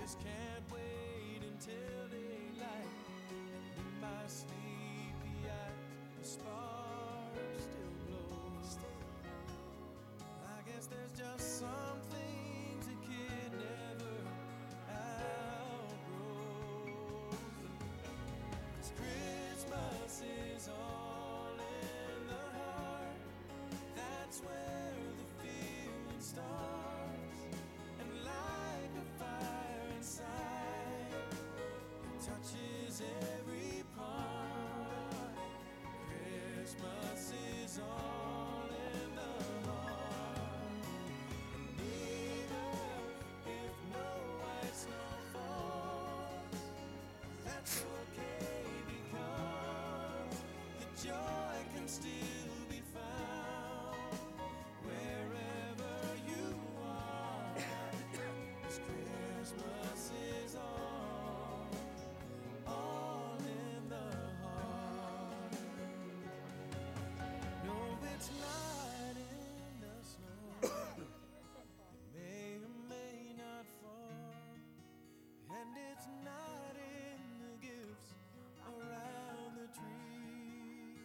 just can't wait until daylight. And in my sleepy eyes, the spark still glows. I guess there's just some things a kid never outgrows. 'Cause Christmas is all in the heart. That's where the feeling starts. And like a fire inside, it touches every part. Christmas is all in the heart. And even if no white snow falls, that's okay, because the joy can still be found wherever you are. 'Cause Christmas is all in the heart. No, it's not in the snow. It may or may not fall. And it's not in the gifts around the tree.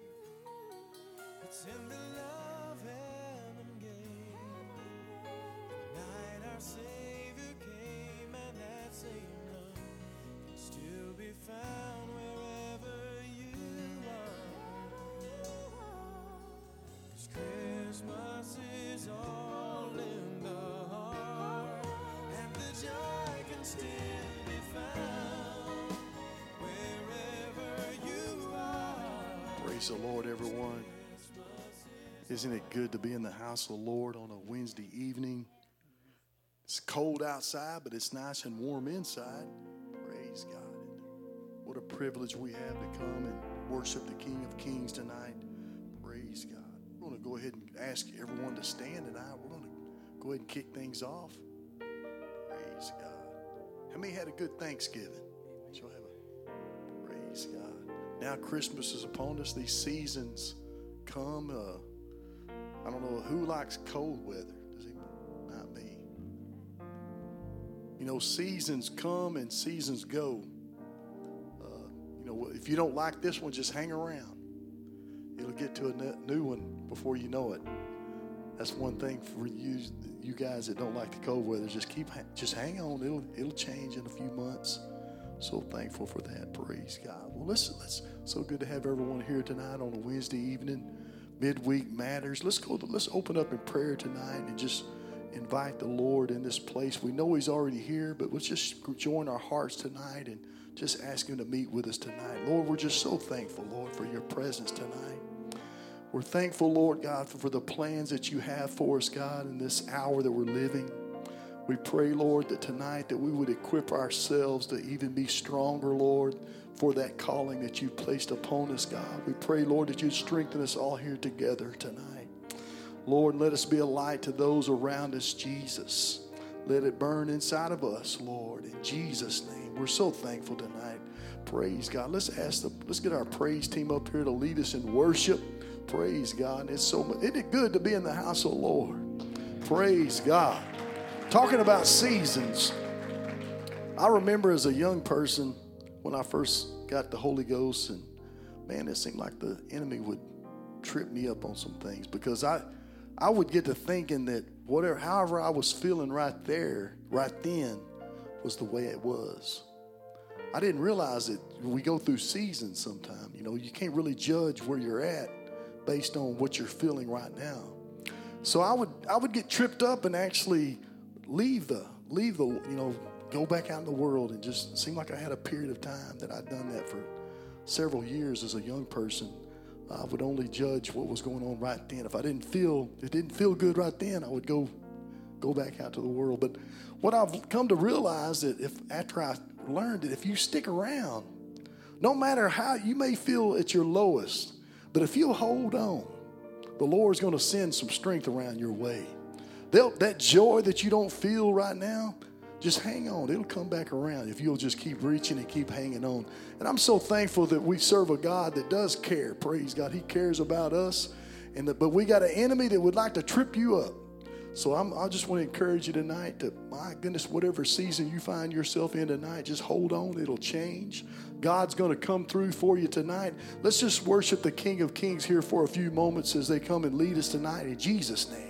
It's in the love heaven gave. The night our Savior came, and that same love can still be found wherever you are. 'Cause Christmas is all in the heart, and the joy can still be found wherever you are. Praise the Lord, everyone. Isn't it good to be in the house of the Lord on a Wednesday evening? It's cold outside, but it's nice and warm inside. Praise God. What a privilege we have to come and worship the King of Kings tonight. Praise God. We're going to go ahead and ask everyone to stand tonight. We're going to go ahead and kick things off. Praise God. How many had a good Thanksgiving? Shall I have a praise God. Now Christmas is upon us. These seasons come. I don't know who likes cold weather. Does he? Not me. You know, seasons come and seasons go. If you don't like this one, just hang around. It'll get to a new one before you know it. That's one thing for you guys that don't like the cold weather. Just hang on. It'll change in a few months. So thankful for that. Praise God. Well, let's so good to have everyone here tonight on a Wednesday evening. Midweek matters. Let's open up in prayer tonight and just invite the Lord in this place. We know He's already here, but let's just join our hearts tonight and just ask Him to meet with us tonight. Lord, we're just so thankful, Lord, for your presence tonight. We're thankful, Lord God, for the plans that you have for us, God, in this hour that we're living. We pray, Lord, that tonight that we would equip ourselves to even be stronger, Lord, for that calling that you placed upon us, God. We pray, Lord, that you'd strengthen us all here together tonight. Lord, let us be a light to those around us, Jesus. Let it burn inside of us, Lord, in Jesus' name. We're so thankful tonight. Praise God. Let's get our praise team up here to lead us in worship. Praise God. Isn't it good to be in the house of the Lord? Praise God. Talking about seasons. I remember as a young person when I first got the Holy Ghost, and man, it seemed like the enemy would trip me up on some things, because I would get to thinking that however I was feeling right then was the way it was. I didn't realize that we go through seasons sometime. You know, you can't really judge where you're at based on what you're feeling right now. So I would get tripped up and actually leave the go back out in the world, and just seemed like I had a period of time that I'd done that for several years as a young person. I would only judge what was going on right then. If it didn't feel good right then, I would go back out to the world. But what I've come to realize that after I learned that if you stick around, no matter how you may feel at your lowest, but if you hold on, the Lord's going to send some strength around your way. That joy that you don't feel right now, just hang on. It'll come back around if you'll just keep reaching and keep hanging on. And I'm so thankful that we serve a God that does care. Praise God. He cares about us. But we got an enemy that would like to trip you up. So I just want to encourage you tonight to, my goodness, whatever season you find yourself in tonight, just hold on. It'll change. God's going to come through for you tonight. Let's just worship the King of Kings here for a few moments as they come and lead us tonight in Jesus' name.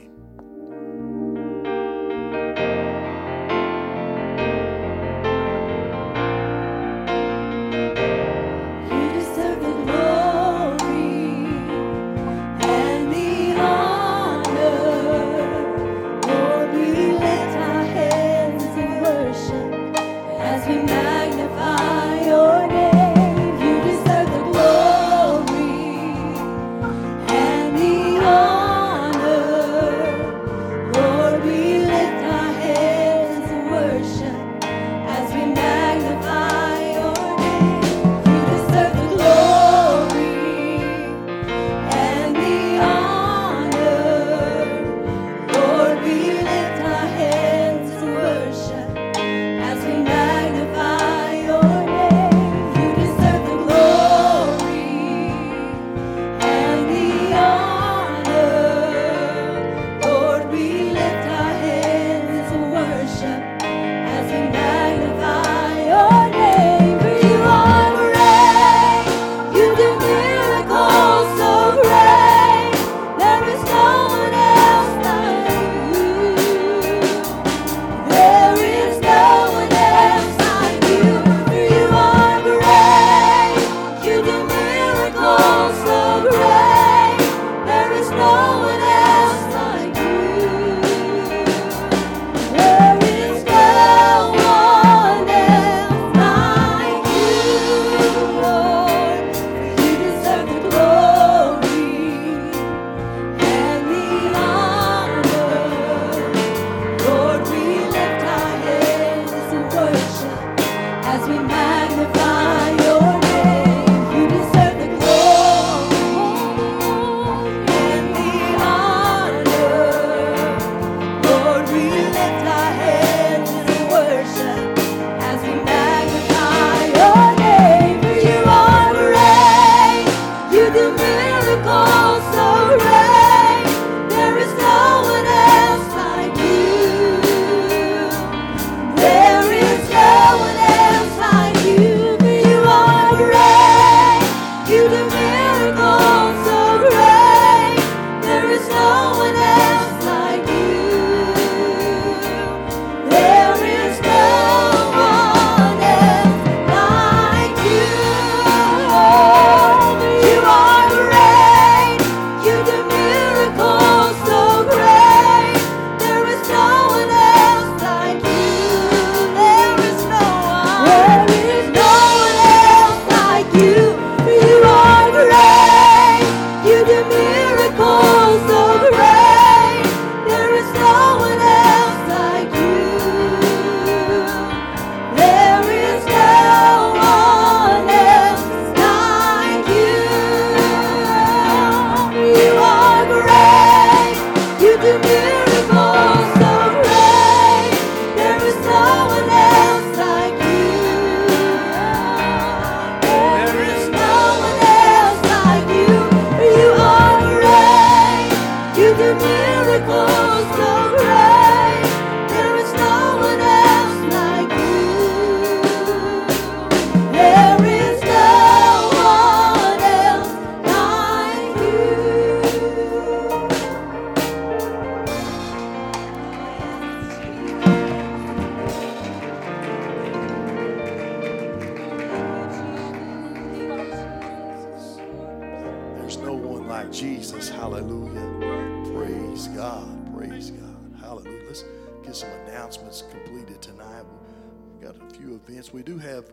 We do have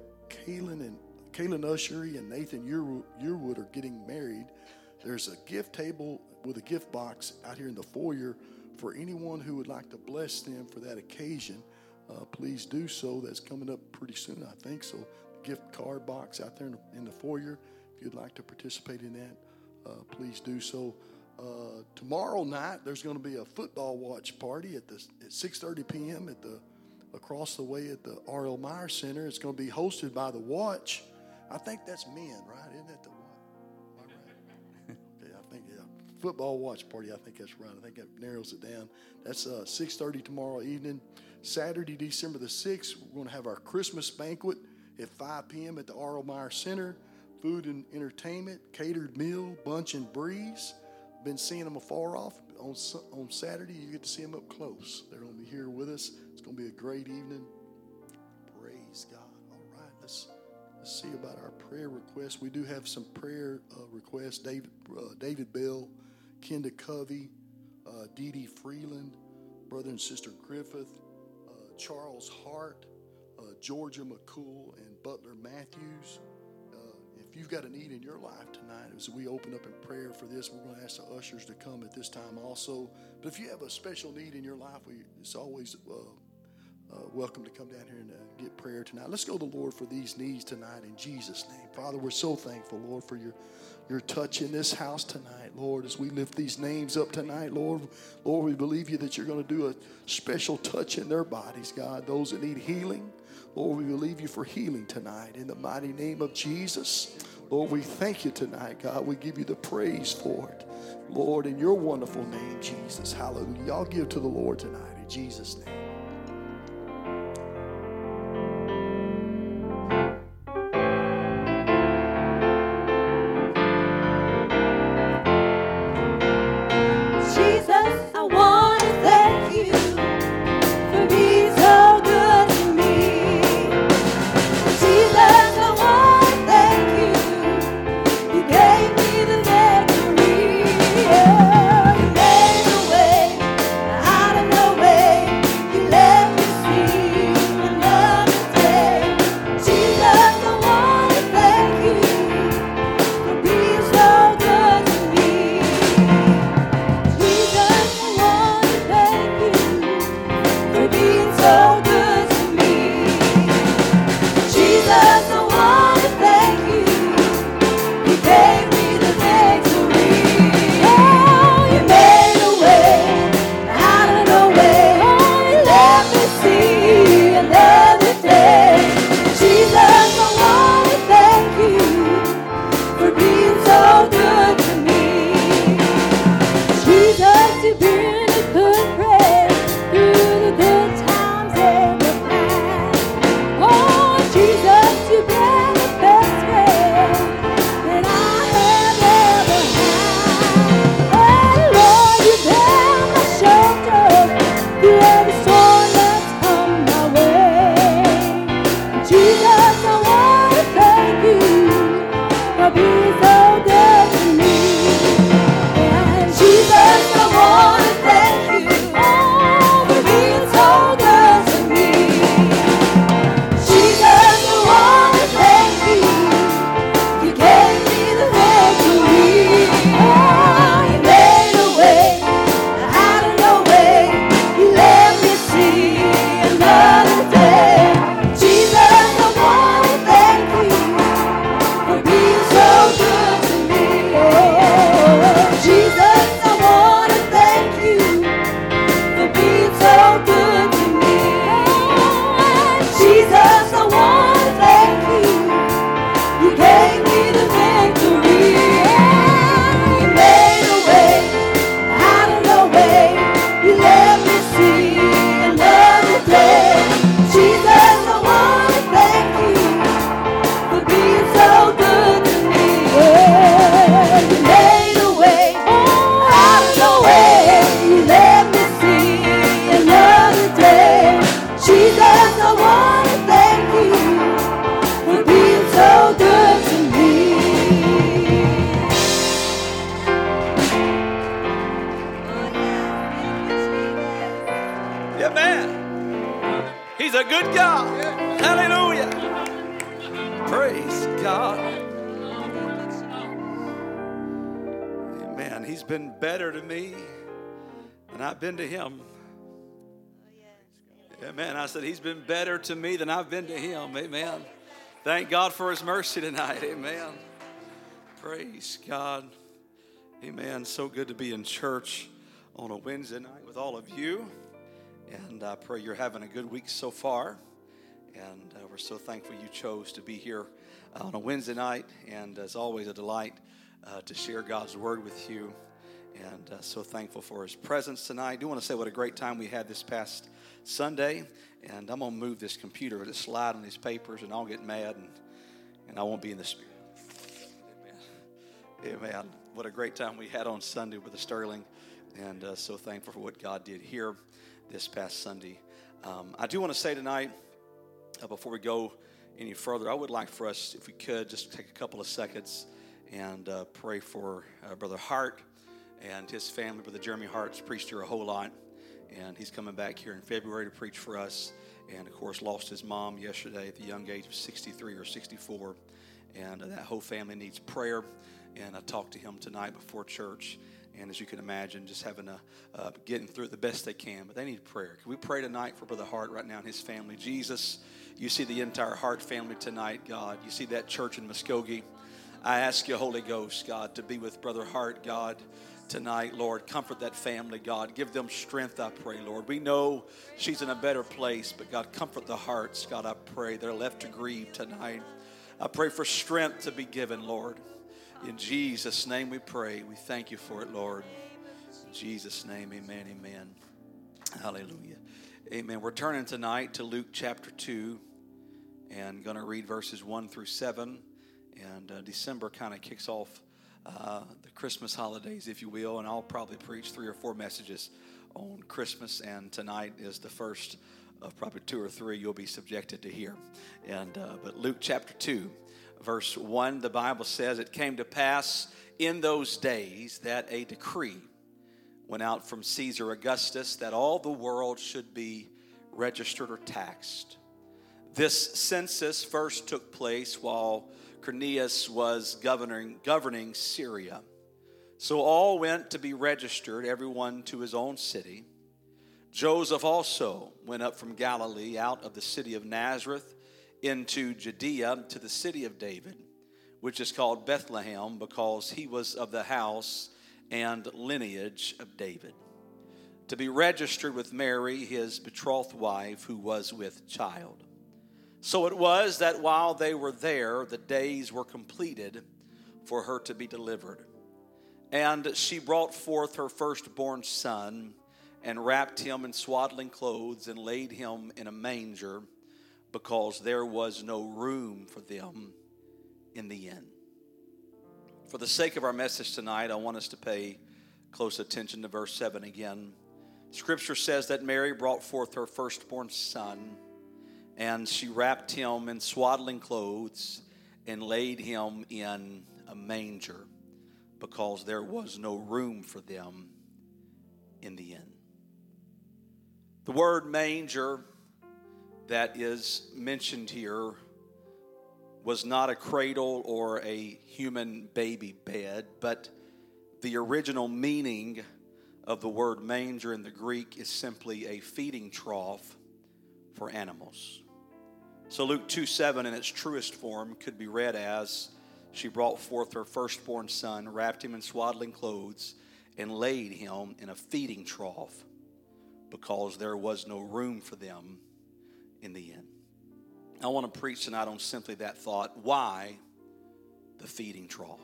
Kaylin Ushery and Nathan Yearwood are getting married. There's a gift table with a gift box out here in the foyer for anyone who would like to bless them for that occasion. Please do so. That's coming up pretty soon, I think. So the gift card box out there in the foyer. If you'd like to participate in that, please do so. Tomorrow night, there's going to be a football watch party at 6:30 p.m. across the way at the R.L. Meyer Center. It's going to be hosted by the Watch. I think that's men, right? Isn't that the Watch? Okay, I think, yeah. football watch party. I think that's right. I think that narrows it down. That's 6:30 tomorrow evening. Saturday, December the 6th, we're going to have our Christmas banquet at 5 p.m. at the R.O. Meyer Center. Food and entertainment, catered meal, Bunch and Breeze. Been seeing them afar off. On Saturday, you get to see them up close. They're going to be here with us. It's going to be a great evening. Praise God. All right, let's see about our prayer requests. We do have some prayer requests. David Bell, Kenda Covey, Dee Dee Freeland, Brother and Sister Griffith, Charles Hart, Georgia McCool, and Butler Matthews. If you've got a need in your life tonight, as we open up in prayer for this, we're going to ask the ushers to come at this time also. But if you have a special need in your life, it's always welcome to come down here and get prayer tonight. Let's go to the Lord for these needs tonight in Jesus' name. Father, we're so thankful, Lord, for your touch in this house tonight, Lord, as we lift these names up tonight, Lord. Lord, we believe you that you're going to do a special touch in their bodies, God, those that need healing. Lord, we believe you for healing tonight in the mighty name of Jesus. Lord, we thank you tonight, God. We give you the praise for it. Lord, in your wonderful name, Jesus. Hallelujah. Y'all give to the Lord tonight in Jesus' name. Been to him. Amen. I said he's been better to me than I've been to him. Amen. Thank God for his mercy tonight. Amen. Praise God. Amen. So good to be in church on a Wednesday night with all of you. And I pray you're having a good week so far. And we're so thankful you chose to be here on a Wednesday night. And as always, a delight to share God's word with you. And so thankful for his presence tonight. I do want to say what a great time we had this past Sunday. And I'm going to move this computer to slide on these papers, and I'll get mad, and I won't be in the spirit. Amen. Amen. What a great time we had on Sunday with the Sterling. And so thankful for what God did here this past Sunday. I do want to say tonight, before we go any further, I would like for us, if we could, just take a couple of seconds and pray for Brother Hart and his family. Brother Jeremy Hart's preached here a whole lot, and he's coming back here in February to preach for us. And, of course, lost his mom yesterday at the young age of 63 or 64. And that whole family needs prayer. And I talked to him tonight before church. And as you can imagine, just having getting through it the best they can. But they need prayer. Can we pray tonight for Brother Hart right now and his family? Jesus, you see the entire Hart family tonight, God. You see that church in Muskogee. I ask you, Holy Ghost, God, to be with Brother Hart, God, tonight, Lord. Comfort that family, God. Give them strength, I pray, Lord. We know she's in a better place, but God, comfort the hearts, God, I pray. They're left to grieve tonight. I pray for strength to be given, Lord. In Jesus' name we pray. We thank you for it, Lord. In Jesus' name, amen, amen. Hallelujah. Amen. We're turning tonight to Luke chapter 2 and going to read verses 1 through 7. And December kind of kicks off the Christmas holidays, if you will, and I'll probably preach 3 or 4 messages on Christmas, and tonight is the first of probably 2 or 3 you'll be subjected to hear. But Luke chapter 2, verse 1, the Bible says, "It came to pass in those days that a decree went out from Caesar Augustus that all the world should be registered or taxed. This census first took place while Quirinius was governing Syria. So all went to be registered, everyone to his own city. Joseph also went up from Galilee out of the city of Nazareth into Judea to the city of David, which is called Bethlehem, because he was of the house and lineage of David, to be registered with Mary, his betrothed wife, who was with child. So it was that while they were there, the days were completed for her to be delivered. And she brought forth her firstborn son and wrapped him in swaddling clothes and laid him in a manger, because there was no room for them in the inn." For the sake of our message tonight, I want us to pay close attention to verse 7 again. Scripture says that Mary brought forth her firstborn son, and she wrapped him in swaddling clothes and laid him in a manger, because there was no room for them in the inn. The word manger that is mentioned here was not a cradle or a human baby bed, but the original meaning of the word manger in the Greek is simply a feeding trough for animals. So Luke 2:7 in its truest form could be read as, "She brought forth her firstborn son, wrapped him in swaddling clothes, and laid him in a feeding trough, because there was no room for them in the inn." I want to preach tonight on simply that thought. Why the feeding trough?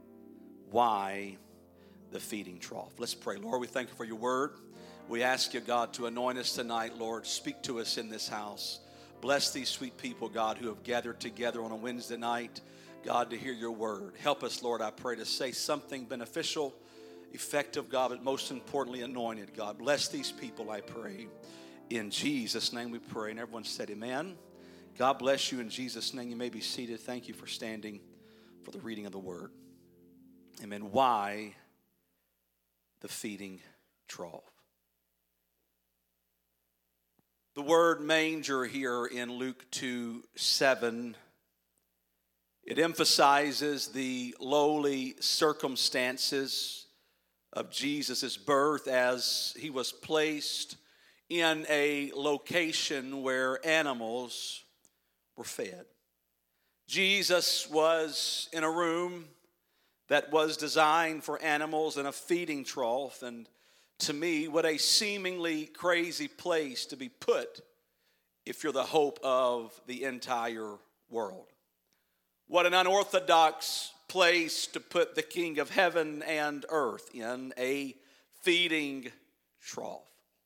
Why the feeding trough? Let's pray. Lord, we thank you for your word. We ask you, God, to anoint us tonight, Lord. Speak to us in this house. Bless these sweet people, God, who have gathered together on a Wednesday night, God, to hear your word. Help us, Lord, I pray, to say something beneficial, effective, God, but most importantly, anointed, God. Bless these people, I pray. In Jesus' name we pray. And everyone said amen. God bless you in Jesus' name. You may be seated. Thank you for standing for the reading of the word. Amen. Why the feeding trough? The word manger here in Luke 2:7, it emphasizes the lowly circumstances of Jesus' birth as he was placed in a location where animals were fed. Jesus was in a room that was designed for animals in a feeding trough, and to me, what a seemingly crazy place to be put if you're the hope of the entire world. What an unorthodox place to put the King of heaven and earth in a feeding trough.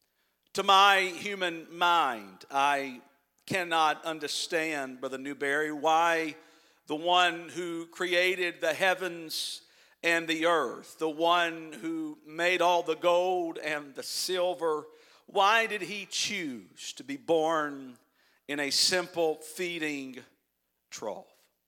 To my human mind, I cannot understand, Brother Newberry, why the one who created the heavens and the earth, the one who made all the gold and the silver, why did he choose to be born in a simple feeding trough?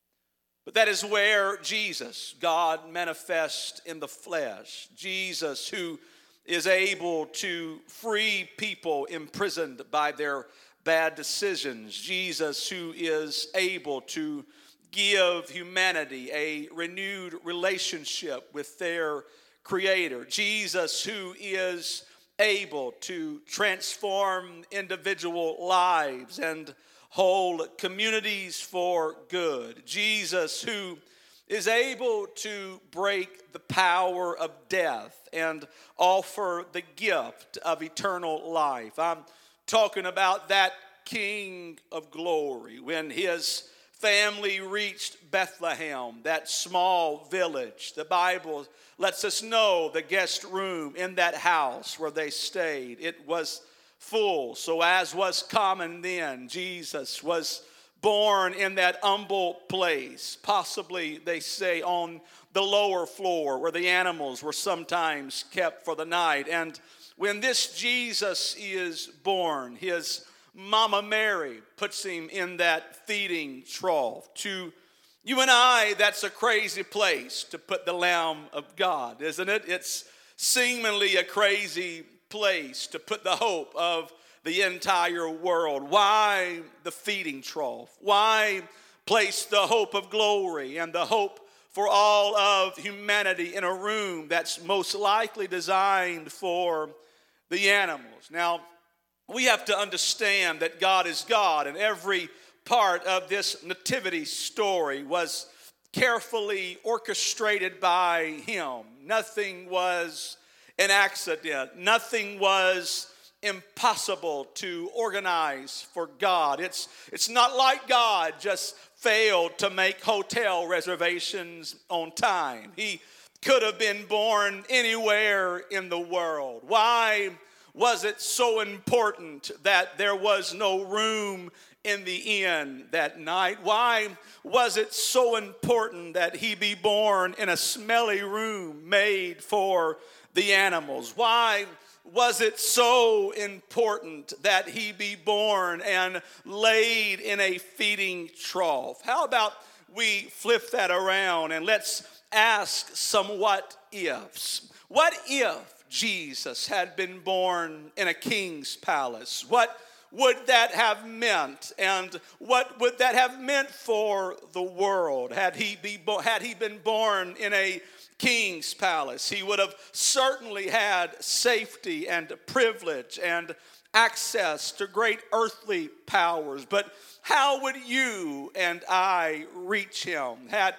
But that is where Jesus, God manifest in the flesh, Jesus who is able to free people imprisoned by their bad decisions, Jesus who is able to give humanity a renewed relationship with their Creator, Jesus who is able to transform individual lives and whole communities for good, Jesus who is able to break the power of death and offer the gift of eternal life. I'm talking about that King of glory. When his family reached Bethlehem, that small village, the Bible lets us know the guest room in that house where they stayed, it was full. So as was common then, Jesus was born in that humble place, possibly, they say, on the lower floor where the animals were sometimes kept for the night. And when this Jesus is born, his Mama Mary puts him in that feeding trough. To you and I, that's a crazy place to put the Lamb of God, isn't it? It's seemingly a crazy place to put the hope of the entire world. Why the feeding trough? Why place the hope of glory and the hope for all of humanity in a room that's most likely designed for the animals? Now, we have to understand that God is God, and every part of this nativity story was carefully orchestrated by him. Nothing was an accident. Nothing was impossible to organize for God. It's not like God just failed to make hotel reservations on time. He could have been born anywhere in the world. Why was it so important that there was no room in the inn that night? Why was it so important that he be born in a smelly room made for the animals? Why was it so important that he be born and laid in a feeding trough? How about we flip that around and let's ask some what ifs. What if Jesus had been born in a king's palace? What would that have meant? And what would that have meant for the world? Had he been born in a king's palace, he would have certainly had safety and privilege and access to great earthly powers. But how would you and I reach him? Had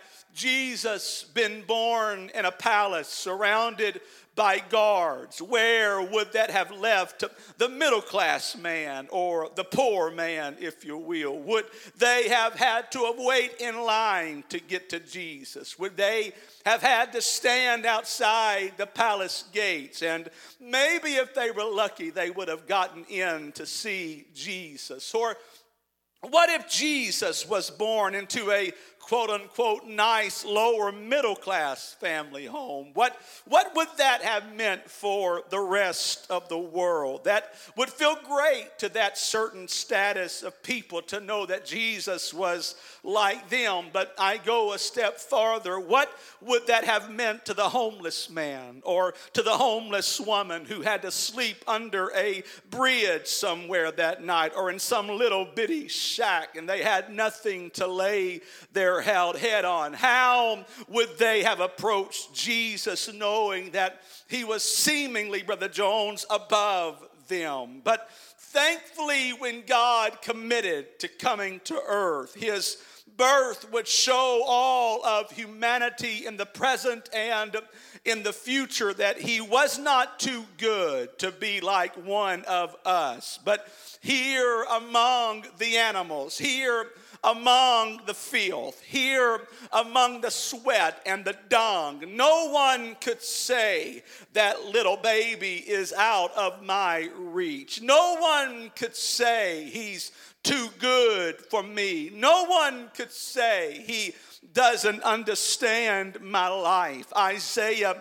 Jesus been born in a palace surrounded by guards, where would that have left the middle class man or the poor man, if you will? Would they have had to have waited in line to get to Jesus? Would they have had to stand outside the palace gates? And maybe if they were lucky, they would have gotten in to see Jesus. Or what if Jesus was born into a quote-unquote nice lower middle class family home? What would that have meant for the rest of the world? That would feel great to that certain status of people to know that Jesus was like them. But I go a step farther. What would that have meant to the homeless man or to the homeless woman who had to sleep under a bridge somewhere that night or in some little bitty shack and they had nothing to lay their held head on? How would they have approached Jesus knowing that he was seemingly, Brother Jones, above them? But thankfully, when God committed to coming to earth, his birth would show all of humanity in the present and in the future that he was not too good to be like one of us. But here among the animals, here among the filth, here among the sweat and the dung, no one could say that little baby is out of my reach. No one could say he's too good for me. No one could say he doesn't understand my life. Isaiah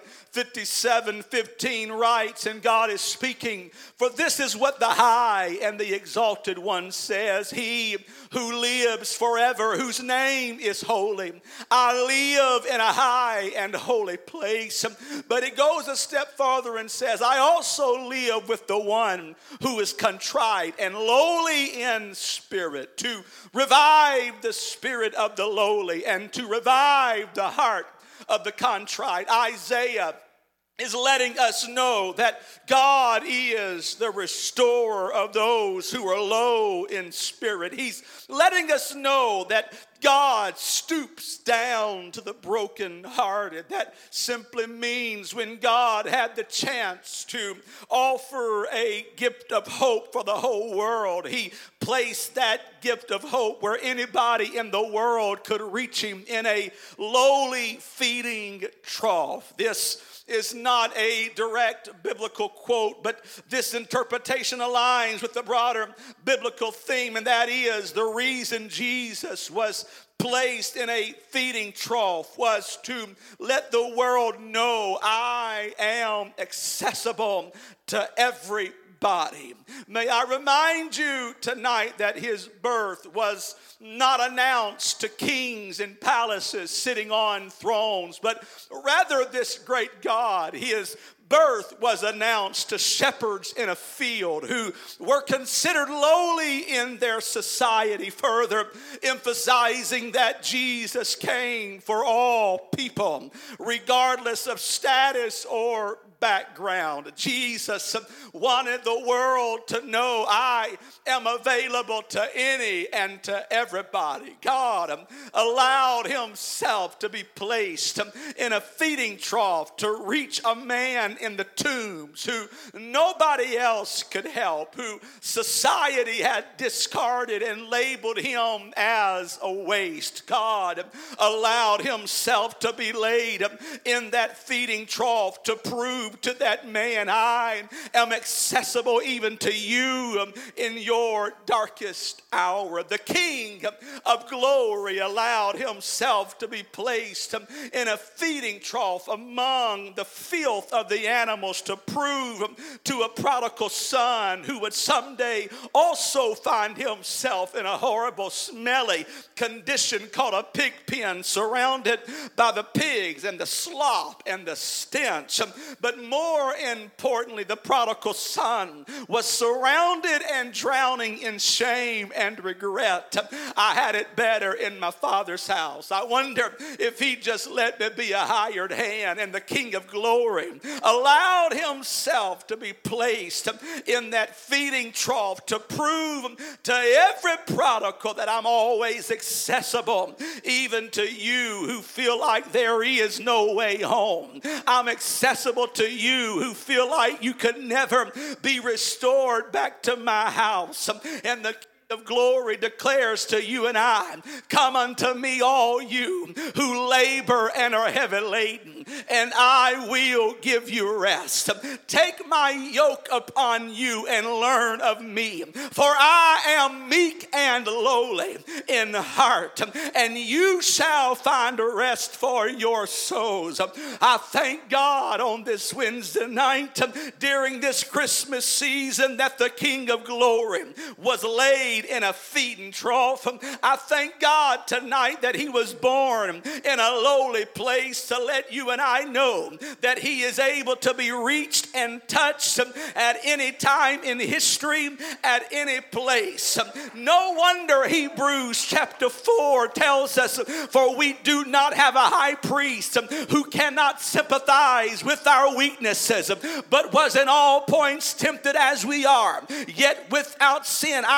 57:15 writes, and God is speaking, for this is what the high and the exalted one says, he who lives forever, whose name is holy. I live in a high and holy place. But it goes a step farther and says, I also live with the one who is contrite and lowly in spirit, to revive the spirit of the lowly and to revive the heart of the contrite. Isaiah is letting us know that God is the restorer of those who are low in spirit. He's letting us know that God stoops down to the brokenhearted. That simply means when God had the chance to offer a gift of hope for the whole world, he placed that gift of hope where anybody in the world could reach him in a lowly feeding trough. This is not a direct biblical quote, but this interpretation aligns with the broader biblical theme, and that is the reason Jesus was placed in a feeding trough was to let the world know I am accessible to everybody. May I remind you tonight that his birth was not announced to kings in palaces sitting on thrones, but rather this great God, his birth was announced to shepherds in a field who were considered lowly in their society, further emphasizing that Jesus came for all people, regardless of status or background. Jesus wanted the world to know I am available to any and to everybody. God allowed himself to be placed in a feeding trough to reach a man in the tombs who nobody else could help, who society had discarded and labeled him as a waste. God allowed himself to be laid in that feeding trough to prove to that man I am accessible even to you in your darkest hour. The King of glory allowed himself to be placed in a feeding trough among the filth of the animals to prove to a prodigal son who would someday also find himself in a horrible, smelly condition called a pig pen, surrounded by the pigs and the slop and the stench. But more importantly, the prodigal son was surrounded and drowning in shame and regret. I had it better in my father's house. I wonder if he just let me be a hired hand. And the King of glory allowed himself to be placed in that feeding trough to prove to every prodigal that I'm always accessible, even to you who feel like there is no way home. I'm accessible to you who feel like you could never be restored back to my house. And the of glory declares to you and I, come unto me all you who labor and are heavy laden, and I will give you rest. Take my yoke upon you and learn of me, for I am meek and lowly in heart, and you shall find rest for your souls. I thank God on this Wednesday night during this Christmas season that the King of glory was laid in a feeding trough. I thank God tonight that he was born in a lowly place to let you and I know that he is able to be reached and touched at any time in history, at any place. No wonder Hebrews chapter 4 tells us, for we do not have a high priest who cannot sympathize with our weaknesses, but was in all points tempted as we are, yet without sin. I thank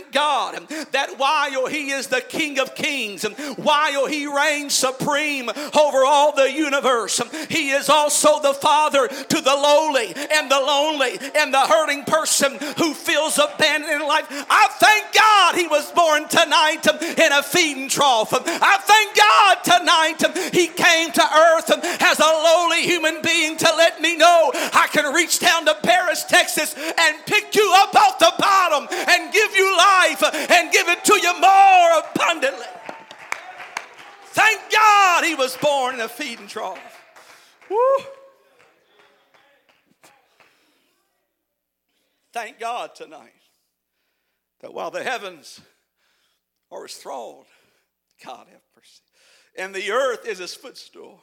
thank God that while He is the King of Kings, while He reigns supreme over all the universe, He is also the Father to the lowly and the lonely and the hurting person who feels abandoned in life. I thank God He was born tonight in a feeding trough. I thank God tonight He came to earth as a lowly human being to let me know I can reach down to Paris, Texas and pick you up off the bottom and give you life and give it to you more abundantly. Thank God He was born in a feeding trough. Woo. Thank God tonight that while the heavens are His throne, God have mercy, and the earth is His footstool,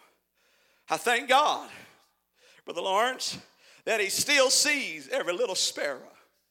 I thank God, Brother Lawrence, that He still sees every little sparrow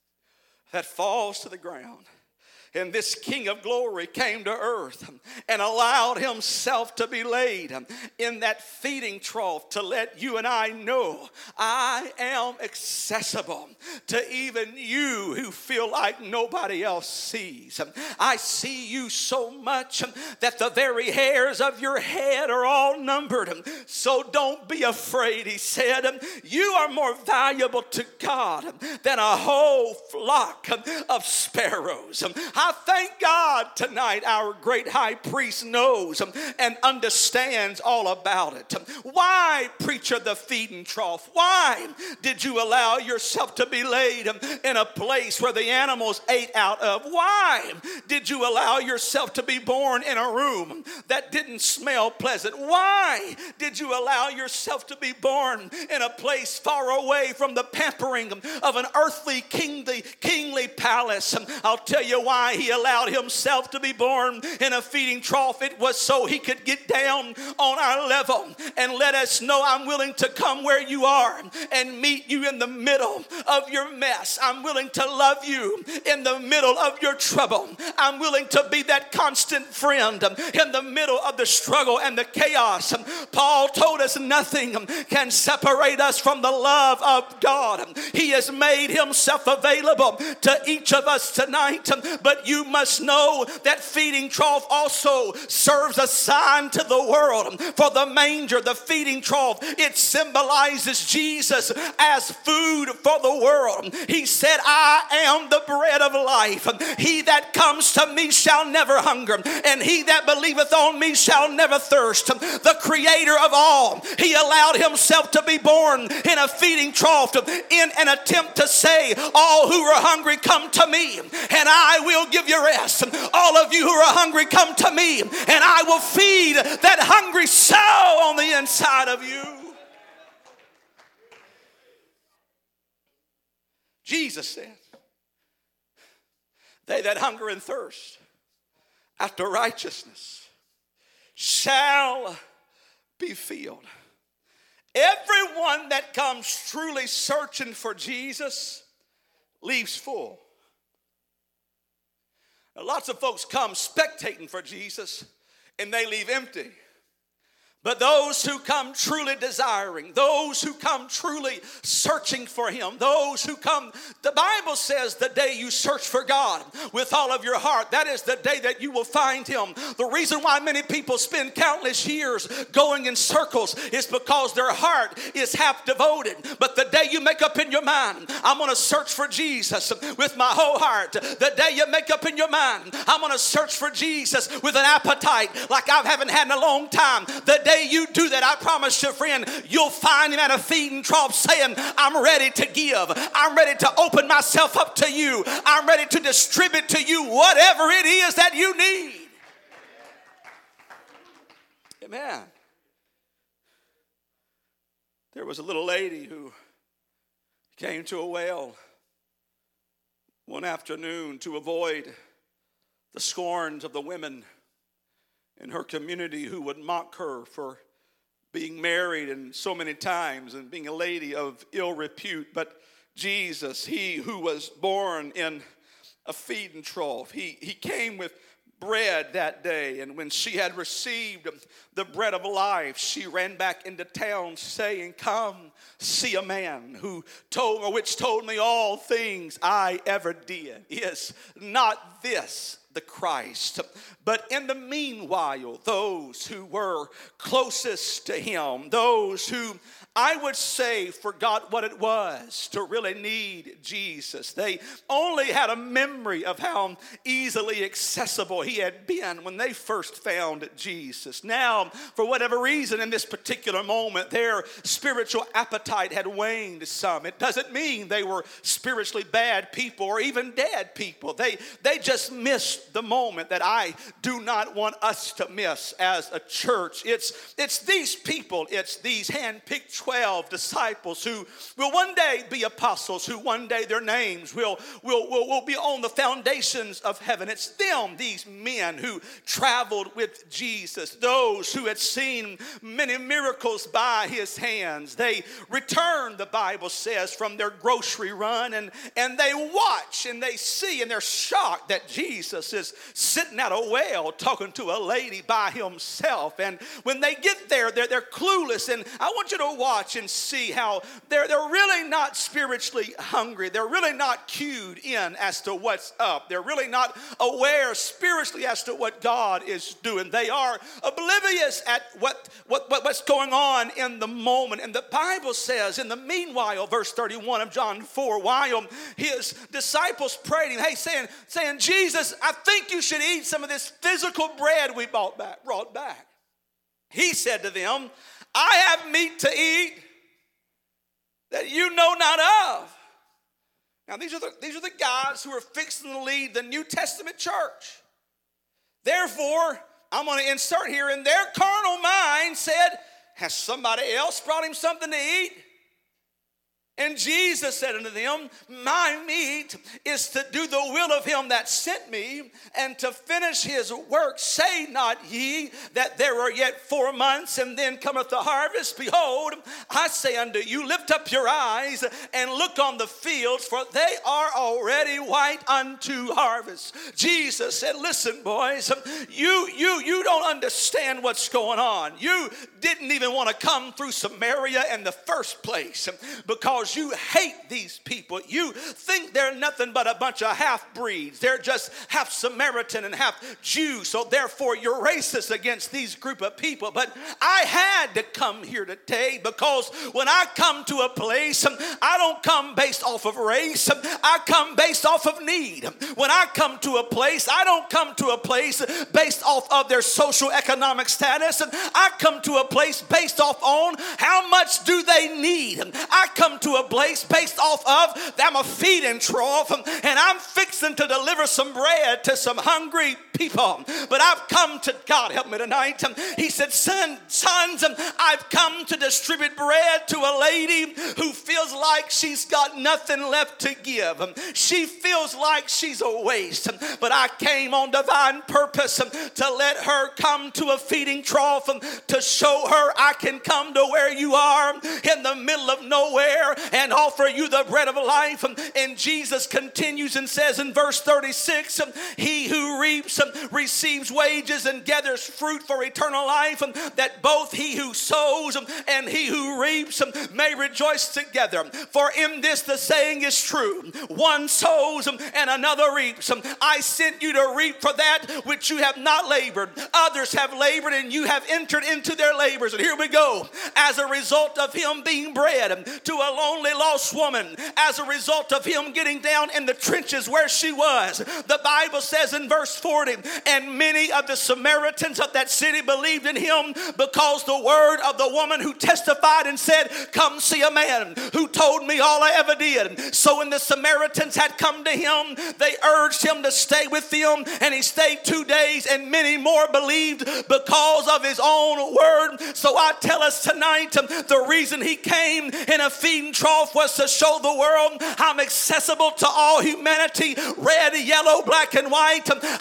that falls to the ground. And this King of glory came to earth and allowed Himself to be laid in that feeding trough to let you and I know I am accessible to even you who feel like nobody else sees. I see you so much that the very hairs of your head are all numbered. So don't be afraid, He said. You are more valuable to God than a whole flock of sparrows. I thank God tonight our great high priest knows and understands all about it. Why, preacher, the feeding trough? Why did you allow yourself to be laid in a place where the animals ate out of? Why did you allow yourself to be born in a room that didn't smell pleasant? Why did you allow yourself to be born in a place far away from the pampering of an earthly kingly palace? I'll tell you why He allowed Himself to be born in a feeding trough. It was so He could get down on our level and let us know I'm willing to come where you are and meet you in the middle of your mess. I'm willing to love you in the middle of your trouble. I'm willing to be that constant friend in the middle of the struggle and the chaos. Paul told us nothing can separate us from the love of God. He has made Himself available to each of us tonight, but you must know that feeding trough also serves a sign to the world. For the manger, the feeding trough, it symbolizes Jesus as food for the world. He said, I am the bread of life. He that comes to me shall never hunger, and he that believeth on me shall never thirst. The creator of all, He allowed Himself to be born in a feeding trough in an attempt to say, all who are hungry, come to me, and I will give you rest. All of you who are hungry, come to me, and I will feed that hungry soul on the inside of you. Jesus said, they that hunger and thirst after righteousness shall be filled. Everyone that comes truly searching for Jesus leaves full. Now, lots of folks come spectating for Jesus and they leave empty. But those who come truly desiring, those who come truly searching for Him, those who come, the Bible says the day you search for God with all of your heart, that is the day that you will find Him. The reason why many people spend countless years going in circles is because their heart is half devoted. But the day you make up in your mind, I'm going to search for Jesus with my whole heart. The day you make up in your mind, I'm going to search for Jesus with an appetite like I haven't had in a long time. The day you do that, I promise you, friend, you'll find Him at a feeding trough saying, I'm ready to give. I'm ready to open myself up to you. I'm ready to distribute to you whatever it is that you need. Amen. There was a little lady who came to a well one afternoon to avoid the scorns of the women in her community who would mock her for being married and so many times and being a lady of ill repute. But Jesus, He who was born in a feeding trough, he came with bread that day. And when she had received the bread of life, she ran back into town saying, "Come, see a man which told me all things I ever did. Is not this the Christ?" But in the meanwhile, those who were closest to him, those who I would say forgot what it was to really need Jesus. They only had a memory of how easily accessible he had been when they first found Jesus. Now, for whatever reason, in this particular moment, their spiritual appetite had waned some. It doesn't mean they were spiritually bad people or even dead people. They just missed the moment that I do not want us to miss as a church. It's these people, it's these handpicked 12 disciples who will one day be apostles, who one day their names will be on the foundations of heaven. It's them, these men who traveled with Jesus, those who had seen many miracles by his hands. They returned, the Bible says, from their grocery run, and they watch and they see and they're shocked that Jesus is sitting at a well talking to a lady by himself. And when they get there, they're clueless. And I want you to watch and see how they're really not spiritually hungry. They're really not cued in as to what's up. They're really not aware spiritually as to what God is doing. They are oblivious at what's going on in the moment. And the Bible says, in the meanwhile, verse 31 of John 4, while his disciples prayed him, saying, "Jesus, I think you should eat some of this physical bread we brought back. He said to them, "I have meat to eat that you know not of." Now, these are the guys who are fixing to lead the New Testament church. Therefore, I'm going to insert here, in their carnal mind said, "Has somebody else brought him something to eat?" And Jesus said unto them, "My meat is to do the will of him that sent me, and to finish his work. Say not ye that there are yet 4 months, and then cometh the harvest? Behold, I say unto you, lift up your eyes and look on the fields, for they are already white unto harvest." Jesus said, "Listen, boys, you don't understand what's going on. You didn't even want to come through Samaria in the first place because you hate these people. You think they're nothing but a bunch of half-breeds. They're just half Samaritan and half Jew. So therefore you're racist against these group of people. But I had to come here today because when I come to a place, I don't come based off of race. I come based off of need. When I come to a place, I don't come to a place based off of their social economic status. I come to a place based off on how much do they need. I come to a place based off of I'm a feeding trough and I'm fixing to deliver some bread to some hungry people. But I've come to, God help me tonight, he said, sons, I've come to distribute bread to a lady who feels like she's got nothing left to give. She feels like she's a waste. But I came on divine purpose to let her come to a feeding trough, to show her I can come to where you are in the middle of nowhere and offer you the bread of life. And Jesus continues and says in verse 36, he who reaps receives wages and gathers fruit for eternal life, that both he who sows and he who reaps may rejoice together. For in this the saying is true, one sows and another reaps. I sent you to reap for that which you have not labored. Others have labored and you have entered into their labors. And here we go. As a result of him being bread to a lonely lost woman, as a result of him getting down in the trenches where she was, the Bible says in verse 40, and many of the Samaritans of that city believed in him because the word of the woman who testified and said, come see a man who told me all I ever did. So when the Samaritans had come to him, they urged him to stay with them, and he stayed 2 days, and many more believed because of his own word. So I tell us tonight, the reason he came in a feeding trough was to show the world I'm accessible to all humanity, red, yellow, black, and white. I'm accessible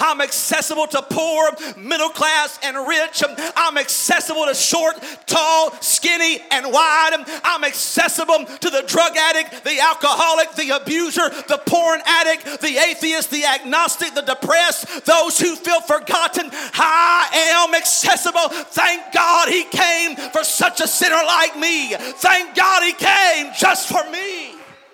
accessible to poor, middle class, and rich. I'm accessible to short, tall, skinny, and wide. I'm accessible to the drug addict, the alcoholic, the abuser, the porn addict, the atheist, the agnostic, the depressed, those who feel forgotten. I am accessible. Thank God he came for such a sinner like me. Thank God he came just for me.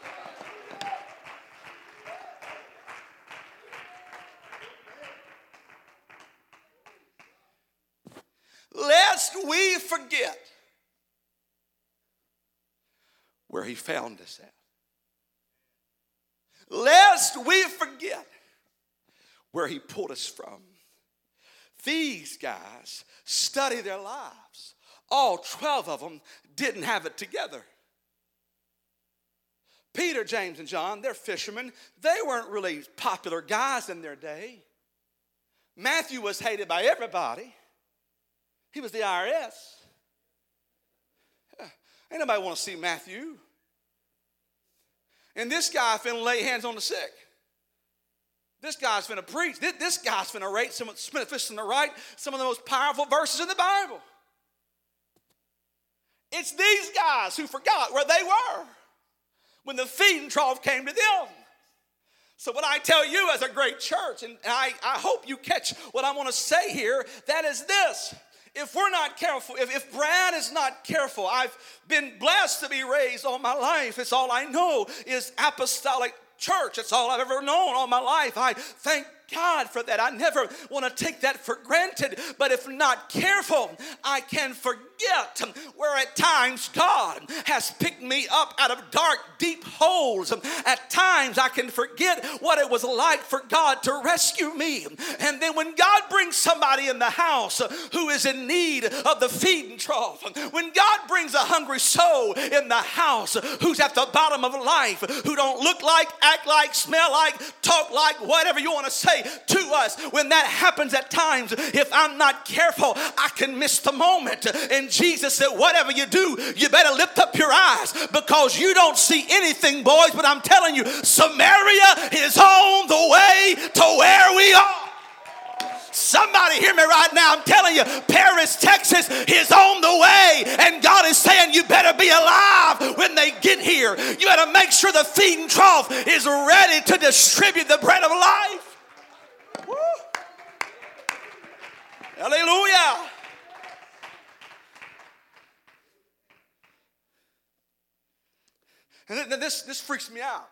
Lest we forget where he found us at. Lest we forget where he pulled us from. These guys study their lives. All 12 of them didn't have it together. Peter, James, and John, they're fishermen. They weren't really popular guys in their day. Matthew was hated by everybody. He was the IRS. Ain't nobody want to see Matthew. And this guy finna lay hands on the sick. This guy's finna preach. This guy's finna rate some finna write some of the most powerful verses in the Bible. It's these guys who forgot where they were when the feeding trough came to them. So what I tell you as a great church, and I hope you catch what I want to say here, that is this. If we're not careful, if Brad is not careful, I've been blessed to be raised all my life. It's all I know is apostolic church. It's all I've ever known all my life. I thank God for that. I never want to take that for granted. But if not careful, I can forget where at times God has picked me up out of dark, deep holes. At times I can forget what it was like for God to rescue me. And then when God brings somebody in the house who is in need of the feeding trough, when God brings a hungry soul in the house who's at the bottom of life, who don't look like, act like, smell like, talk like, whatever you want to say to us, when that happens at times, if I'm not careful, I can miss the moment. And Jesus said, whatever you do, you better lift up your eyes, because you don't see anything, boys, but I'm telling you, Samaria is on the way to where we are. Somebody hear me right now. I'm telling you, Paris, Texas is on the way, and God is saying you better be alive when they get here. You better make sure the feeding trough is ready to distribute the bread of life. Woo. Hallelujah. And this freaks me out,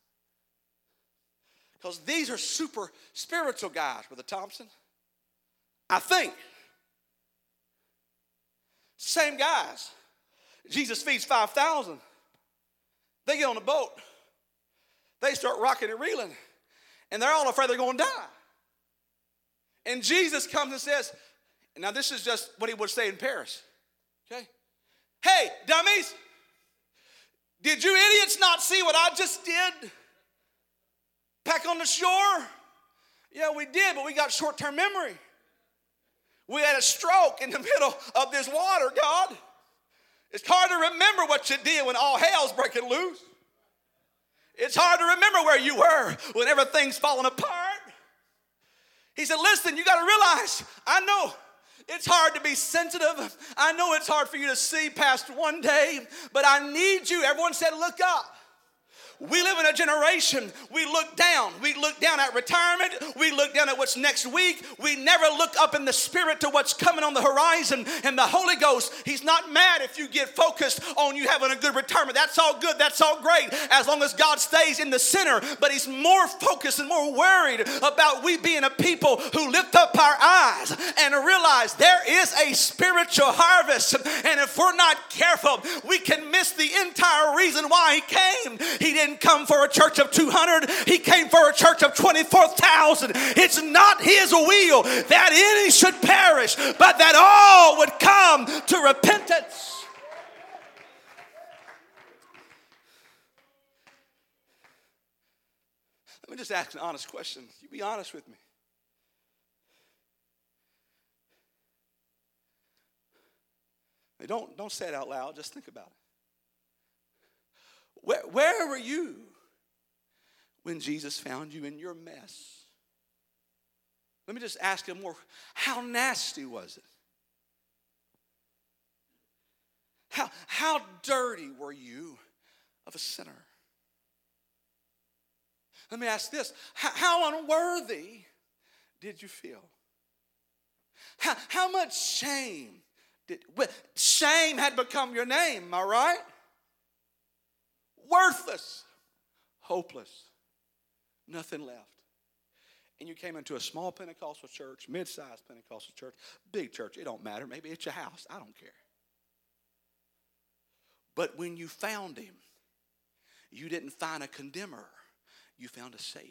because these are super spiritual guys, Brother Thompson. I think. Same guys. Jesus feeds 5,000. They get on the boat. They start rocking and reeling. And they're all afraid they're going to die. And Jesus comes and says, now this is just what he would say in Paris. Okay? Hey, dummies. Did you idiots not see what I just did? Back on the shore? Yeah, we did, but we got short-term memory. We had a stroke in the middle of this water, God. It's hard to remember what you did when all hell's breaking loose. It's hard to remember where you were when everything's falling apart. He said, listen, you got to realize, I know it's hard to be sensitive. I know it's hard for you to see past one day, but I need you. Everyone said, look up. We live in a generation, we look down. We look down at retirement. We look down at what's next week. We never look up in the spirit to what's coming on the horizon. And the Holy Ghost, he's not mad if you get focused on you having a good retirement. That's all good. That's all great, as long as God stays in the center. But he's more focused and more worried about we being a people who lift up our eyes and realize there is a spiritual harvest. And if we're not careful, we can miss the entire reason why he came. He didn't come for a church of 200. He came for a church of 24,000. It's not his will that any should perish, but that all would come to repentance. Let me just ask an honest question. You be honest with me. Hey, don't say it out loud. Just think about it. Where were you when Jesus found you in your mess? Let me just ask you more. How nasty was it? How dirty were you of a sinner? Let me ask this. How unworthy did you feel? How much shame shame had become your name, am I right? Worthless, hopeless, nothing left. And you came into a small Pentecostal church, mid-sized Pentecostal church, big church, it don't matter. Maybe it's your house, I don't care. But when you found him, you didn't find a condemner. You found a Savior.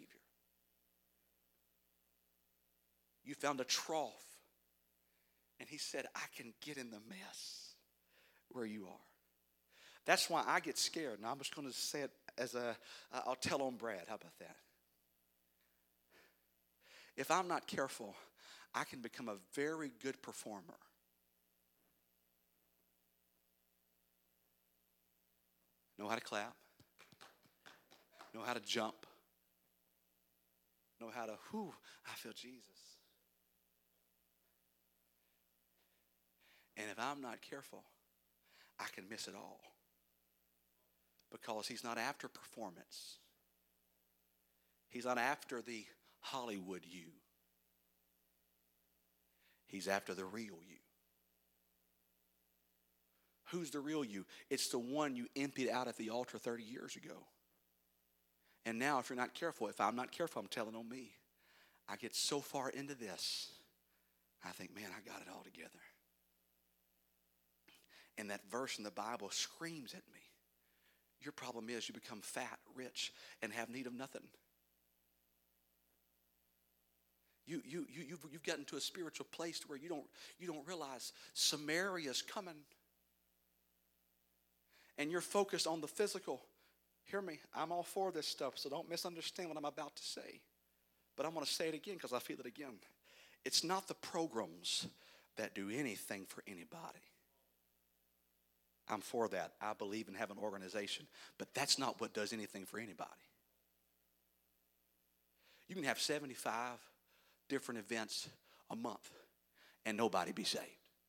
You found a trough. And he said, I can get in the mess where you are. That's why I get scared. Now I'm just going to say it as I'll tell on Brad. How about that? If I'm not careful, I can become a very good performer. Know how to clap. Know how to jump. Know how to, I feel Jesus. And if I'm not careful, I can miss it all. Because he's not after performance. He's not after the Hollywood you. He's after the real you. Who's the real you? It's the one you emptied out at the altar 30 years ago. And now if you're not careful, if I'm not careful, I'm telling on me. I get so far into this, I think, man, I got it all together. And that verse in the Bible screams at me. Your problem is you become fat, rich, and have need of nothing. You've gotten to a spiritual place where you don't realize Samaria's coming. And you're focused on the physical. Hear me, I'm all for this stuff, so don't misunderstand what I'm about to say. But I'm going to say it again because I feel it again. It's not the programs that do anything for anybody. I'm for that. I believe in having an organization. But that's not what does anything for anybody. You can have 75 different events a month and nobody be saved.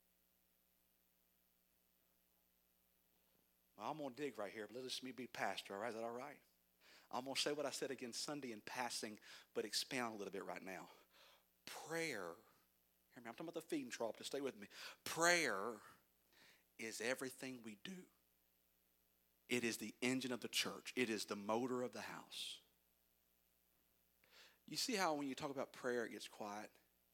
Well, I'm going to dig right here, but let me be pastor, all right? Is that all right? I'm going to say what I said again Sunday in passing, but expand a little bit right now. Prayer, hear me, I'm talking about the feeding trough, just stay with me. Prayer is everything we do. It is the engine of the church. It is the motor of the house. You see how when you talk about prayer, it gets quiet?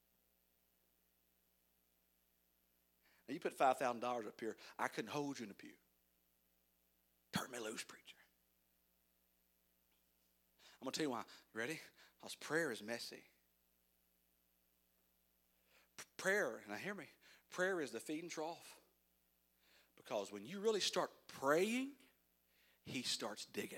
Now, you put $5,000 up here, I couldn't hold you in the pew. Turn me loose, preacher. I'm going to tell you why. You ready? Because prayer is messy. Prayer, now hear me, prayer is the feeding trough. Because when you really start praying, he starts digging.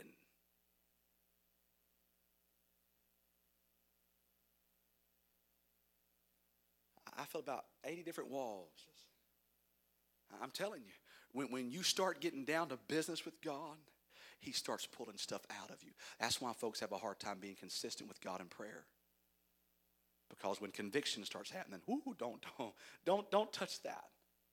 I feel about 80 different walls. I'm telling you, when you start getting down to business with God, he starts pulling stuff out of you. That's why folks have a hard time being consistent with God in prayer. Because when conviction starts happening, don't touch that.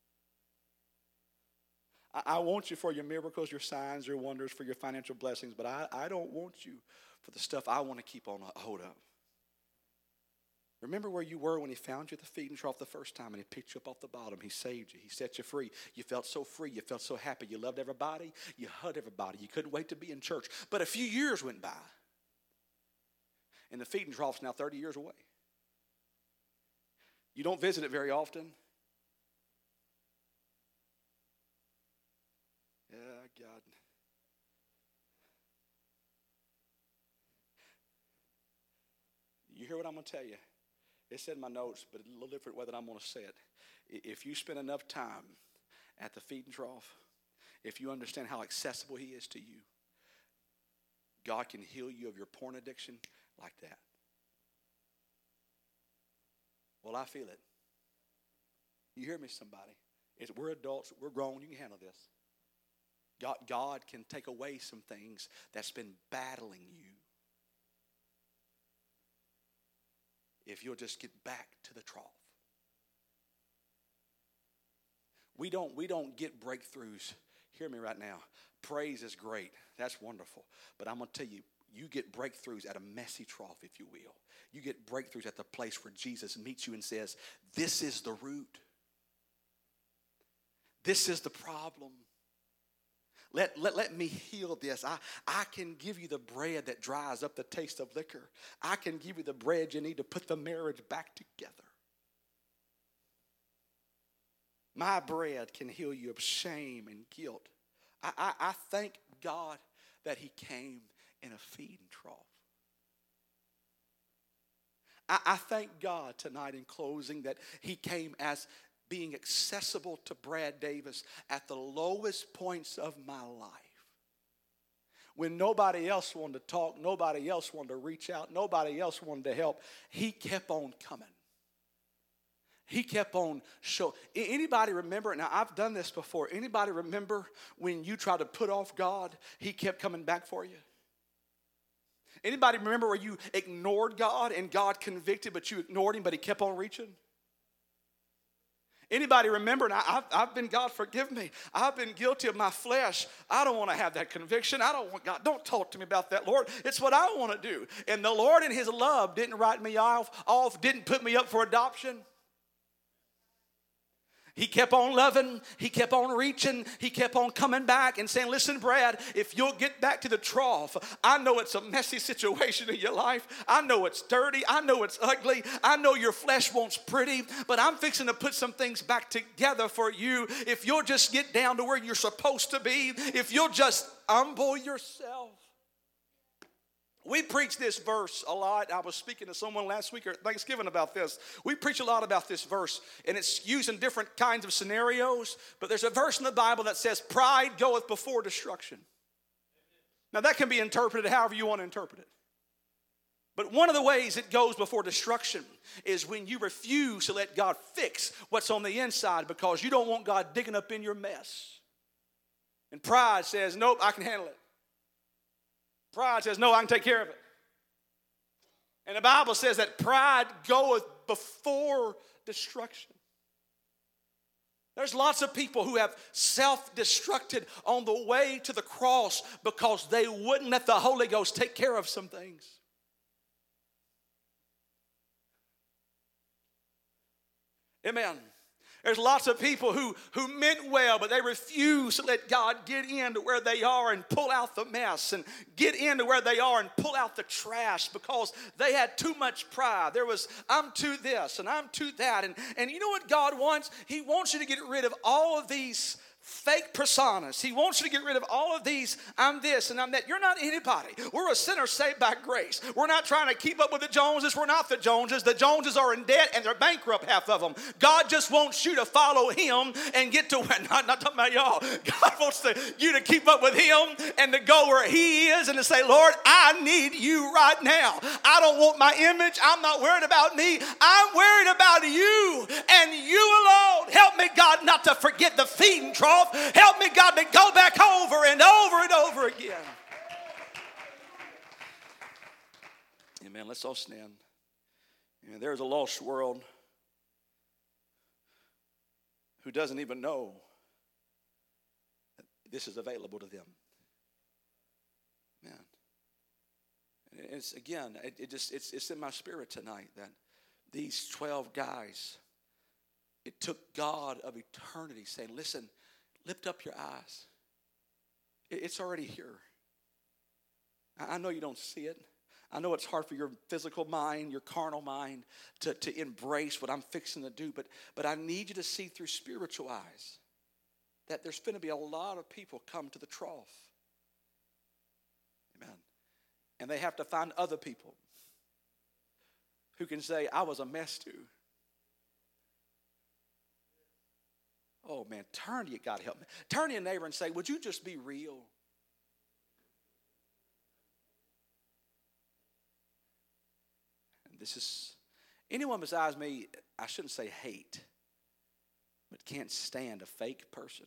I want you for your miracles, your signs, your wonders, for your financial blessings, but I don't want you for the stuff I want to keep on a hold of. Remember where you were when he found you at the feeding trough the first time and he picked you up off the bottom. He saved you. He set you free. You felt so free. You felt so happy. You loved everybody. You hugged everybody. You couldn't wait to be in church. But a few years went by. And the feeding trough's now 30 years away. You don't visit it very often. Yeah, God. You hear what I'm going to tell you? It's in my notes, but a little different way than I'm going to say it. If you spend enough time at the feeding trough, if you understand how accessible he is to you, God can heal you of your porn addiction like that. Well, I feel it. You hear me, somebody? We're adults. We're grown. You can handle this. God can take away some things that's been battling you. if you'll just get back to the trough. We don't get breakthroughs. Hear me right now. Praise is great. That's wonderful. But I'm going to tell you, you get breakthroughs at a messy trough, if you will. You get breakthroughs at the place where Jesus meets you and says, this is the root. This is the problem. Let me heal this. I can give you the bread that dries up the taste of liquor. I can give you the bread you need to put the marriage back together. My bread can heal you of shame and guilt. I thank God that he came in a feeding trough. I thank God tonight in closing that he came as being accessible to Brad Davis at the lowest points of my life. When nobody else wanted to talk, nobody else wanted to reach out, nobody else wanted to help, he kept on coming. He kept on showing. Anybody remember, now I've done this before, anybody remember when you tried to put off God, he kept coming back for you? Anybody remember where you ignored God and God convicted, but you ignored him, but he kept on reaching? Anybody remember? And I've been, God forgive me, I've been guilty of my flesh. I don't want to have that conviction. I don't want God. Don't talk to me about that, Lord. It's what I want to do. And the Lord in his love didn't write me off, didn't put me up for adoption. He kept on loving, he kept on reaching, he kept on coming back and saying, listen, Brad, if you'll get back to the trough, I know it's a messy situation in your life. I know it's dirty. I know it's ugly. I know your flesh wants pretty, but I'm fixing to put some things back together for you. If you'll just get down to where you're supposed to be, if you'll just humble yourself. We preach this verse a lot. I was speaking to someone last week at Thanksgiving about this. We preach a lot about this verse, and it's used in different kinds of scenarios. But there's a verse in the Bible that says, pride goeth before destruction. Now, that can be interpreted however you want to interpret it. But one of the ways it goes before destruction is when you refuse to let God fix what's on the inside because you don't want God digging up in your mess. And pride says, nope, I can handle it. Pride says, no, I can take care of it. And the Bible says that pride goeth before destruction. There's lots of people who have self-destructed on the way to the cross because they wouldn't let the Holy Ghost take care of some things. Amen. There's lots of people who meant well, but they refuse to let God get into where they are and pull out the mess and get into where they are and pull out the trash because they had too much pride. There was, I'm to this and I'm to that. And you know what God wants? He wants you to get rid of all of these fake personas. He wants you to get rid of all of these, I'm this and I'm that. You're not anybody. We're a sinner saved by grace. We're not trying to keep up with the Joneses. We're not the Joneses. The Joneses are in debt and they're bankrupt, half of them. God just wants you to follow him and get to where, not talking about y'all. God wants you to keep up with him and to go where he is and to say, Lord, I need you right now. I don't want my image. I'm not worried about me. I'm worried about you and you alone. Help me, God, not to forget the feeding trough. Help me, God, to go back over and over and over again. Amen. Let's all stand. There's a lost world who doesn't even know that this is available to them. Man. It's again, it's in my spirit tonight that these 12 guys, it took God of eternity saying, listen, lift up your eyes. It's already here. I know you don't see it. I know it's hard for your physical mind, your carnal mind to embrace what I'm fixing to do, but I need you to see through spiritual eyes that there's going to be a lot of people come to the trough. Amen. And they have to find other people who can say, I was a mess too. Oh, man, turn to you. God help me. Turn to your neighbor and say, would you just be real? And this is, anyone besides me, I shouldn't say hate, but can't stand a fake person.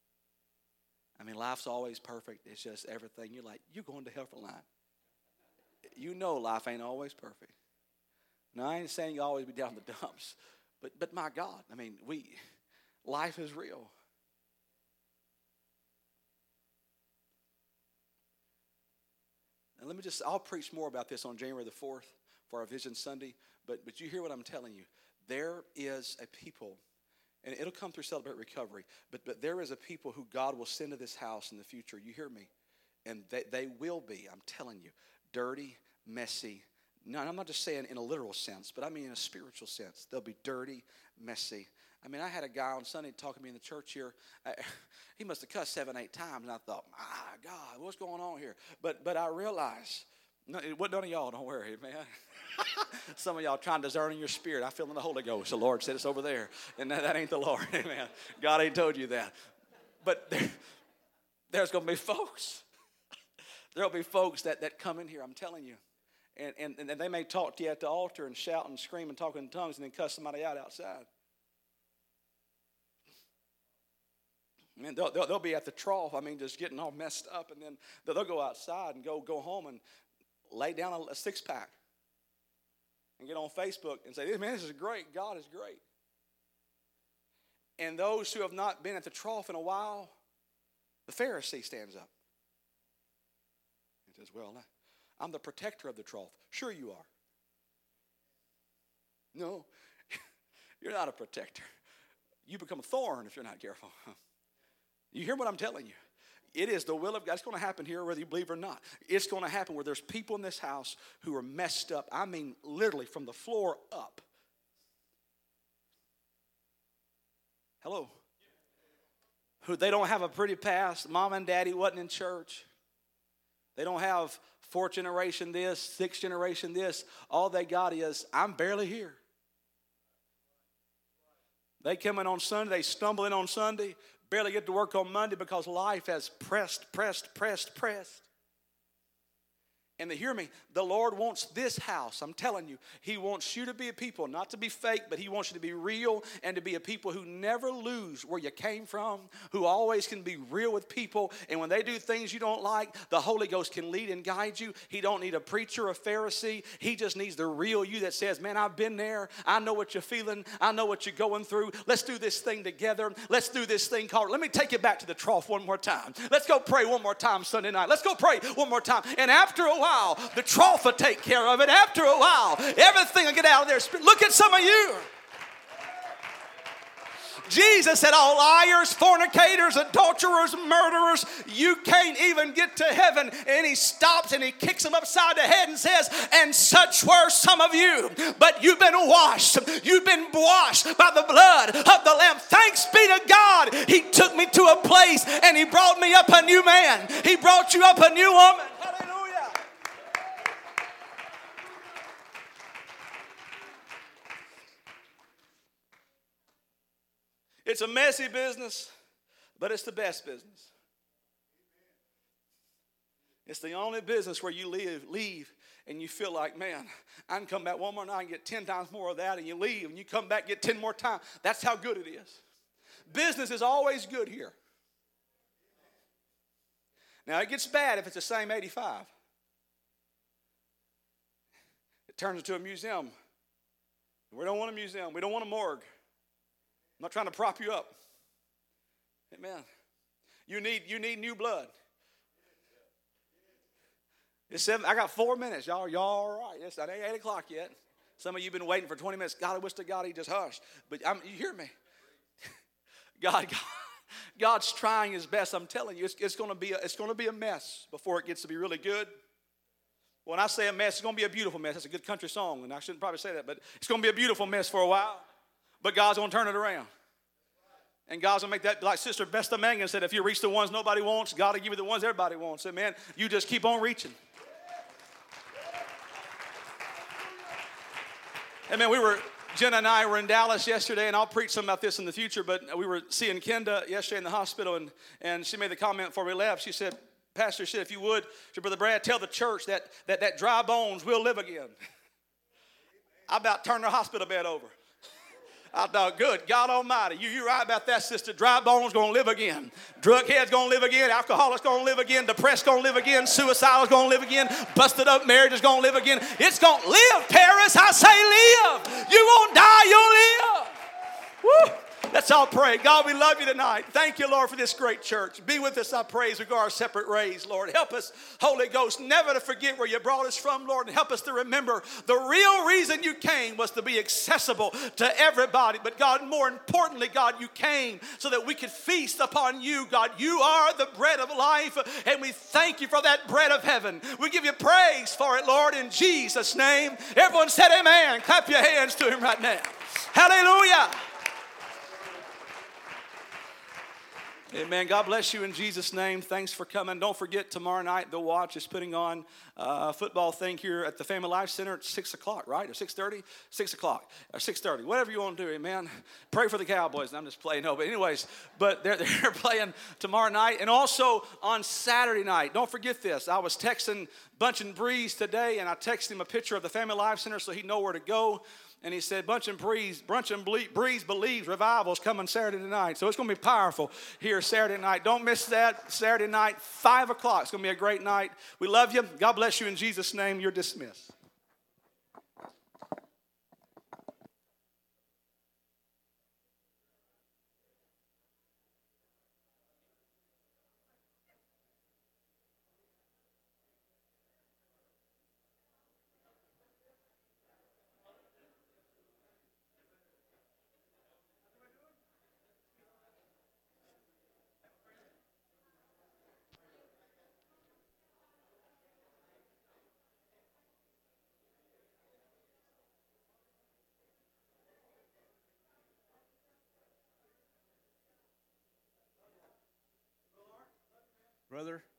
I mean, life's always perfect. It's just everything. You're like, you're going to hell for lying. you know life ain't always perfect. Now, I ain't saying you always be down the dumps, but my God, I mean, life is real. And I'll preach more about this on January the 4th for our Vision Sunday, but you hear what I'm telling you. There is a people, and it'll come through Celebrate Recovery, but there is a people who God will send to this house in the future. You hear me? And they will be, I'm telling you, dirty, messy. No, I'm not just saying in a literal sense, but I mean in a spiritual sense. They'll be dirty, messy. I mean, I had a guy on Sunday talking to me in the church here. He must have cussed 7-8 times, and I thought, my God, what's going on here? But I realized, none of y'all, don't worry, man. Some of y'all trying to discern in your spirit. I feel in the Holy Ghost. The Lord said it's over there, and that ain't the Lord. Amen. God ain't told you that. But there's going to be folks. There'll be folks that come in here, I'm telling you. And they may talk to you at the altar and shout and scream and talk in tongues and then cuss somebody out outside. Man, they'll be at the trough, just getting all messed up, and then they'll go outside and go home and lay down a 6-pack and get on Facebook and say, man, this is great. God is great. And those who have not been at the trough in a while, the Pharisee stands up. He says, well, I'm the protector of the trough. Sure you are. No, you're not a protector. You become a thorn if you're not careful. You hear what I'm telling you? It is the will of God. It's going to happen here whether you believe or not. It's going to happen where there's people in this house who are messed up. I mean literally from the floor up. Hello? Who they don't have a pretty past. Mom and daddy wasn't in church. They don't have 4th generation this, 6th generation this. All they got is, I'm barely here. They come in on Sunday, they stumble in on Sunday, barely get to work on Monday because life has pressed. And hear me, the Lord wants this house, I'm telling you, He wants you to be a people, not to be fake, but He wants you to be real and to be a people who never lose where you came from, who always can be real with people. And when they do things you don't like, the Holy Ghost can lead and guide you. He don't need a preacher or a Pharisee. He just needs the real you that says, man, I've been there. I know what you're feeling. I know what you're going through. Let's do this thing together. Let's do this thing called, let me take you back to the trough one more time. Let's go pray one more time Sunday night. Let's go pray one more time. And after a while, the trough will take care of it. After a while, everything will get out of there. Look at some of you. Jesus said, all liars, fornicators, adulterers, murderers, you can't even get to heaven. And He stops and He kicks them upside the head and says, and such were some of you. But you've been washed. You've been washed by the blood of the Lamb. Thanks be to God. He took me to a place and He brought me up a new man. He brought you up a new woman. Hallelujah. It's a messy business, but it's the best business. It's the only business where you leave and you feel like, man, I can come back one more night and get 10 times more of that, and you leave and you come back, get 10 more times. That's how good it is. Business is always good here. Now, it gets bad if it's the same 85. It turns into a museum. We don't want a museum. We don't want a morgue. I'm not trying to prop you up. Amen. You need new blood. It's 7. I got 4 minutes. Y'all all right? Yes, it ain't 8 o'clock yet. Some of you have been waiting for 20 minutes. God, I wish to God He just hushed. But you hear me? God's trying His best. I'm telling you, it's going to be a mess before it gets to be really good. When I say a mess, it's going to be a beautiful mess. That's a good country song, and I shouldn't probably say that, but it's going to be a beautiful mess for a while. But God's going to turn it around. And God's going to make that, like Sister Besta Mangan said, if you reach the ones nobody wants, God will give you the ones everybody wants. So, man, you just keep on reaching. And, man, Jenna and I were in Dallas yesterday, and I'll preach some about this in the future, but we were seeing Kenda yesterday in the hospital, and she made the comment before we left. She said, Pastor said, if you would, Brother Brad, tell the church that dry bones will live again. I about turned the hospital bed over. I thought, good God Almighty, you're right about that, sister. Dry bones going to live again. Drug heads going to live again. Alcoholics going to live again. Depressed going to live again. Suicidal is going to live again. Busted up marriage is going to live again. It's going to live, Paris. I say live. You won't die, you'll live. Woo. Let's all pray. God, we love you tonight. Thank you, Lord, for this great church. Be with us, I pray, as we go our separate ways, Lord. Help us, Holy Ghost, never to forget where you brought us from, Lord, and help us to remember the real reason you came was to be accessible to everybody. But God, more importantly, God, you came so that we could feast upon you, God. You are the bread of life, and we thank you for that bread of heaven. We give you praise for it, Lord, in Jesus' name. Everyone said amen. Clap your hands to him right now. Hallelujah. Amen. God bless you in Jesus' name. Thanks for coming. Don't forget, tomorrow night, The Watch is putting on a football thing here at the Family Life Center at 6 o'clock, right? Or 6:30? 6 o'clock. Or 6:30. Whatever you want to do, amen. Pray for the Cowboys. I'm just playing. No, but anyways, they're playing tomorrow night. And also on Saturday night. Don't forget this. I was texting Bunch and Breeze today, and I texted him a picture of the Family Life Center so he'd know where to go. And he said, Bunch and Breeze believes revival is coming Saturday night. So it's going to be powerful here Saturday night. Don't miss that. Saturday night, 5 o'clock. It's going to be a great night. We love you. God bless you in Jesus' name. You're dismissed. Brother,